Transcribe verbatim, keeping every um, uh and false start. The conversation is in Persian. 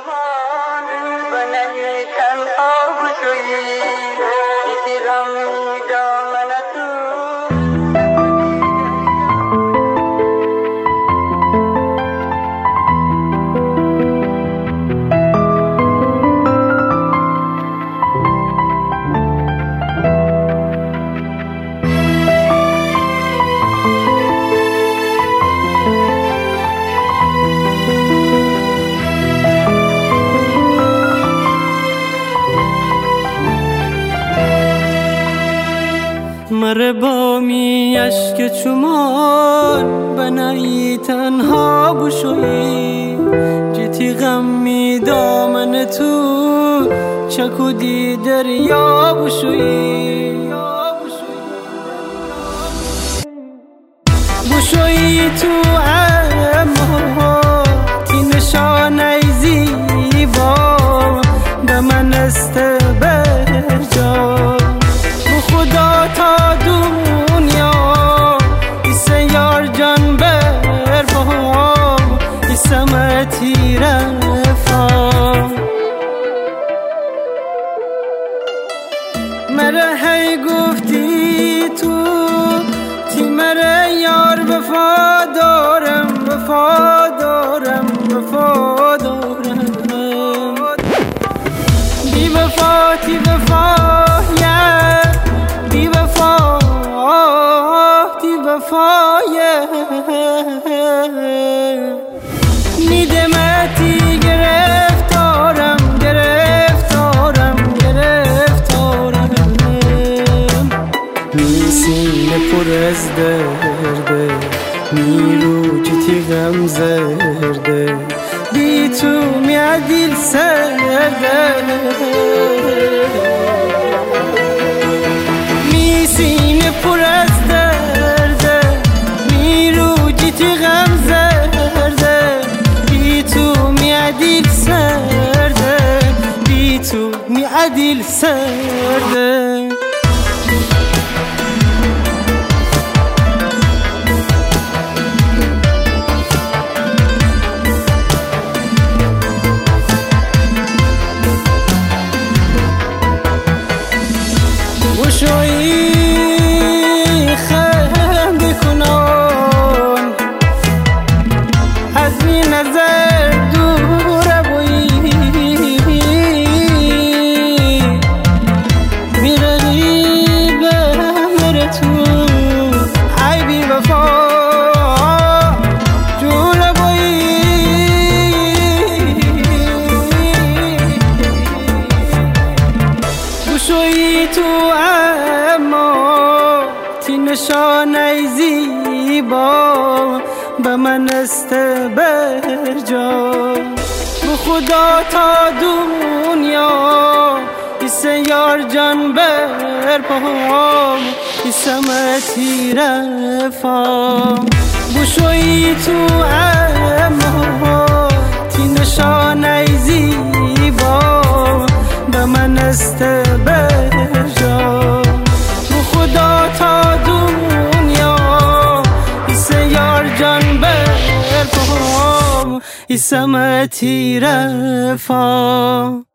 چمان بنای تنها بشویی دیدم دامن تو مره بامی اشک چمان بنایی تنها بشویی جتی غمی دامن تو چکودی دریا بشویی بشویی تو اما تی نشانه زیبا به من است برجا خدا تا دنیا ایسه یار جان بر بام ایسه متی رفا مره هی گفتی تو تی مره یار وفا دارم وفا دارم وفا دارم بی وفا تی وفا نیدمتی گرفتارم گرفتارم گرفتارم می سینه پر از درده میرو جتی غم زرده بی تو میادیل سرده می سینه پر از عدل سرده بشویی خنده کنان از می نظر دور بویی بشویی تو اما تی نشانه زیبا به من است برجا به خدا تا دنیا ایسه یار جان بر پام ایسه متی رفا بشویی تو اما تی نشانه زیبا به من است برجا به خدا تا دنیا ایسه یار جان بر پام ایسه متی رفا